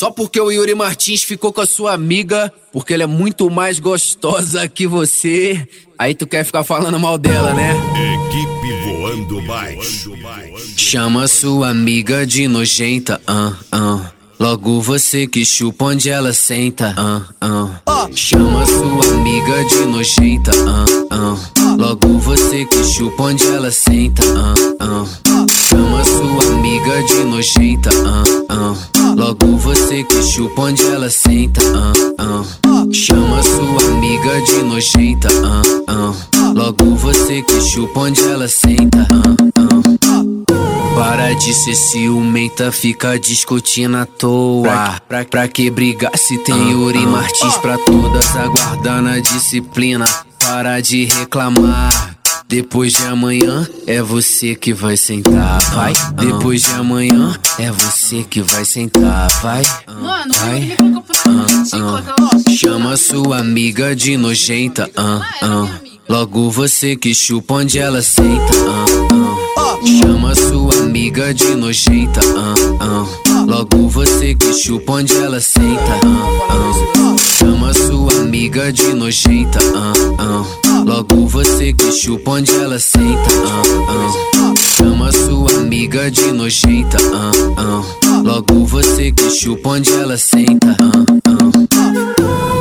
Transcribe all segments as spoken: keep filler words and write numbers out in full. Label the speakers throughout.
Speaker 1: Só porque o Yuri Martins ficou com a sua amiga, porque ela é muito mais gostosa que você, aí tu quer ficar falando mal dela, né?
Speaker 2: Equipe Voando Baixo.
Speaker 1: Chama sua amiga de nojenta, ah, ah. Logo você que chupa onde ela senta, ah, ah. Chama sua amiga de nojenta, ah, ah. Logo você que chupa onde ela senta, ah, ah. Chama sua amiga de nojenta, ah, ah. Logo você que chupa onde ela senta, ah, ah. Chama sua amiga de nojenta, ah, ah. Logo você que chupa onde ela senta, ah, ah. Para de ser ciumenta, fica discutindo à toa. Pra, pra, pra que brigar se tem Yuri Martins pra todas aguardando a disciplina? Para de reclamar. Depois de amanhã é você que vai sentar, vai. Depois de amanhã é você que vai sentar, vai.
Speaker 3: Mano,
Speaker 1: vai.
Speaker 3: ah, ah.
Speaker 1: Chama sua amiga de nojenta, ah, ah. Logo você que chupa onde ela senta, ah, ah. Chama sua amiga de nojenta, ah, ah. Logo você que chupa onde ela senta, ah, ah. Chama sua amiga de nojenta, ah, ah. Logo você que chupa onde ela senta, ah, ah. Chama sua amiga de nojenta, ah, ah. Logo você que chupa onde ela senta, ah, ah.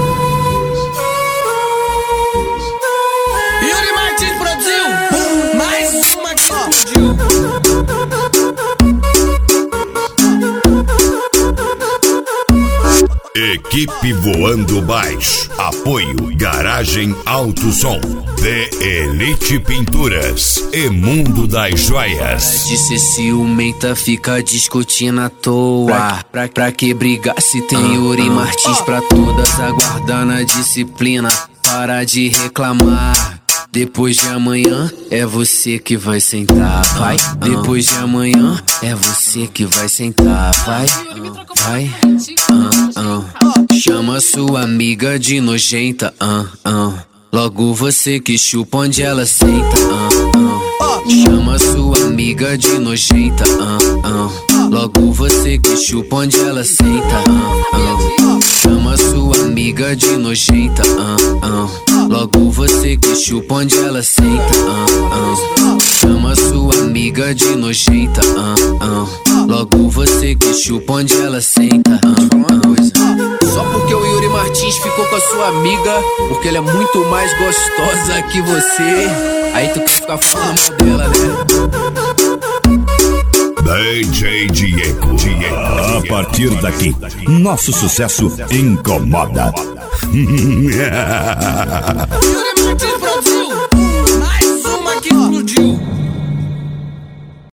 Speaker 4: Yuri Martins produziu mais uma que explodiu.
Speaker 2: Equipe Voando Baixo. Apoio Garagem Alto Som, The Elite Pinturas e Mundo das Joias.
Speaker 1: De ser ciumenta, fica discutindo à toa. Pra, pra, pra que brigar se tem Yuri Martins pra todas aguardando a disciplina? Para de reclamar. Depois de amanhã é você que vai sentar, vai. Depois de amanhã é você que vai sentar, vai. Vai. Ah, ah. Chama sua amiga de nojenta, ah, ah. Logo você que chupa onde ela senta, ah, ah. Chama sua amiga de nojenta, ah, ah. Logo você que chupa onde ela senta, ah, ah. Chama sua amiga de nojenta, ah, ah. Logo você que chupa onde ela senta, ah, ah. Chama sua amiga de nojenta, ah, ah. Logo você que chupa onde ela senta, ah, ah. Só porque o Yuri Martins ficou com a sua amiga, porque ela é muito mais gostosa que você, aí tu quer ficar falando mal dela, né?
Speaker 2: D J Diego. Diego.
Speaker 5: A partir daqui, nosso sucesso incomoda.
Speaker 4: Yuri Martins produziu.